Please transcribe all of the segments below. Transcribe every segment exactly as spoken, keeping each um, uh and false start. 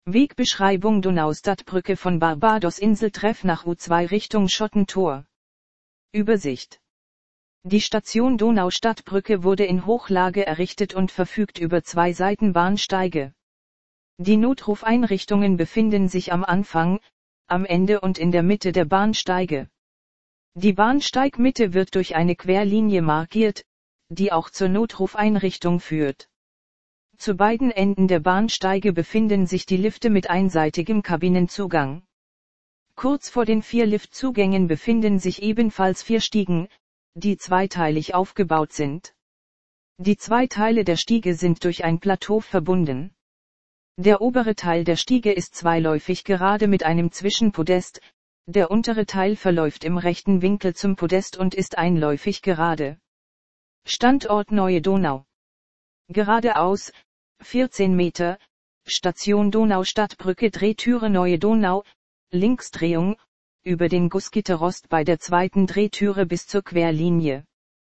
Wegbeschreibung Donau-Stadtbrücke von Barbados-Inseltreff nach U zwei Richtung Schottentor. Übersicht. Die Station Donau-Stadtbrücke wurde in Hochlage errichtet und verfügt über zwei Seitenbahnsteige. Die Notrufeinrichtungen befinden sich am Anfang, am Ende und in der Mitte der Bahnsteige. Die Bahnsteigmitte wird durch eine Querlinie markiert, die auch zur Notrufeinrichtung führt. Zu beiden Enden der Bahnsteige befinden sich die Lifte mit einseitigem Kabinenzugang. Kurz vor den vier Liftzugängen befinden sich ebenfalls vier Stiegen, die zweiteilig aufgebaut sind. Die zwei Teile der Stiege sind durch ein Plateau verbunden. Der obere Teil der Stiege ist zweiläufig gerade mit einem Zwischenpodest, der untere Teil verläuft im rechten Winkel zum Podest und ist einläufig gerade. Standort Neue Donau. Geradeaus, vierzehn Meter, Station Donau-Stadtbrücke Drehtüre Neue Donau, Linksdrehung, über den Gussgitterrost bei der zweiten Drehtüre bis zur Querlinie.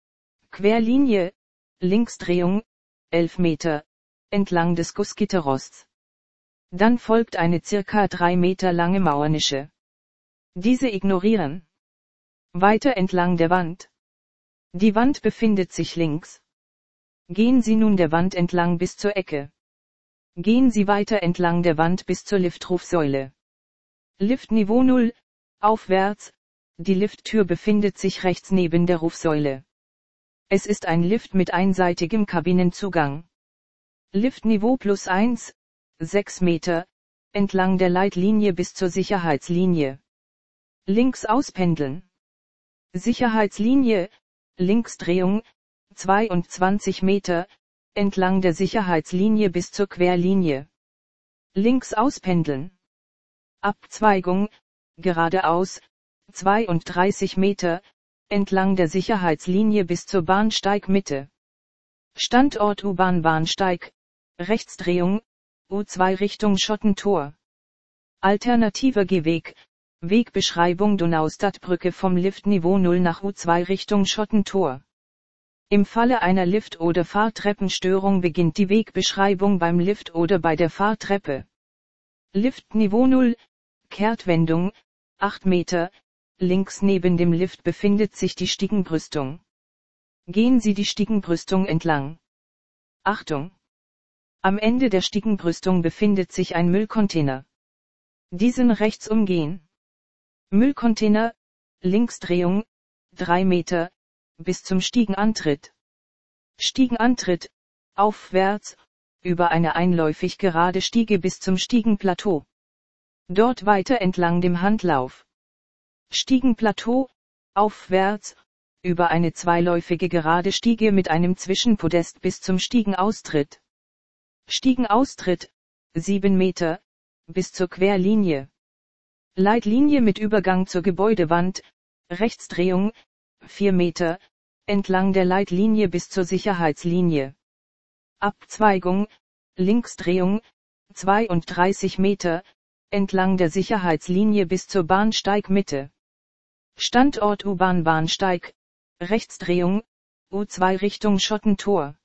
Querlinie, Linksdrehung, elf Meter, entlang des Gussgitterrosts. Dann folgt eine circa drei Meter lange Mauernische. Diese ignorieren. Weiter entlang der Wand. Die Wand befindet sich links. Gehen Sie nun der Wand entlang bis zur Ecke. Gehen Sie weiter entlang der Wand bis zur Liftrufsäule. Liftniveau null, aufwärts, die Lifttür befindet sich rechts neben der Rufsäule. Es ist ein Lift mit einseitigem Kabinenzugang. Liftniveau plus eins, sechs Meter, entlang der Leitlinie bis zur Sicherheitslinie. Links auspendeln. Sicherheitslinie, Linksdrehung, zweiundzwanzig Meter, entlang der Sicherheitslinie bis zur Querlinie. Links auspendeln. Abzweigung, geradeaus, zweiunddreißig Meter, entlang der Sicherheitslinie bis zur Bahnsteigmitte. Standort U-Bahn-Bahnsteig, Rechtsdrehung, U zwei Richtung Schottentor. Alternativer Gehweg, Wegbeschreibung Donau-Stadtbrücke vom Liftniveau null nach U zwei Richtung Schottentor. Im Falle einer Lift- oder Fahrtreppenstörung beginnt die Wegbeschreibung beim Lift oder bei der Fahrtreppe. Liftniveau null, Kehrtwendung, acht Meter, links neben dem Lift befindet sich die Stiegenbrüstung. Gehen Sie die Stiegenbrüstung entlang. Achtung! Am Ende der Stiegenbrüstung befindet sich ein Müllcontainer. Diesen rechts umgehen. Müllcontainer, Linksdrehung, drei Meter, bis zum Stiegenantritt. Stiegenantritt, aufwärts, über eine einläufig gerade Stiege bis zum Stiegenplateau. Dort weiter entlang dem Handlauf. Stiegenplateau, aufwärts, über eine zweiläufige gerade Stiege mit einem Zwischenpodest bis zum Stiegenaustritt. Stiegenaustritt, sieben Meter, bis zur Querlinie. Leitlinie mit Übergang zur Gebäudewand, Rechtsdrehung, vier Meter, entlang der Leitlinie bis zur Sicherheitslinie. Abzweigung, Linksdrehung, zweiunddreißig Meter, entlang der Sicherheitslinie bis zur Bahnsteigmitte. Standort U-Bahn-Bahnsteig, Rechtsdrehung, U zwei Richtung Schottentor.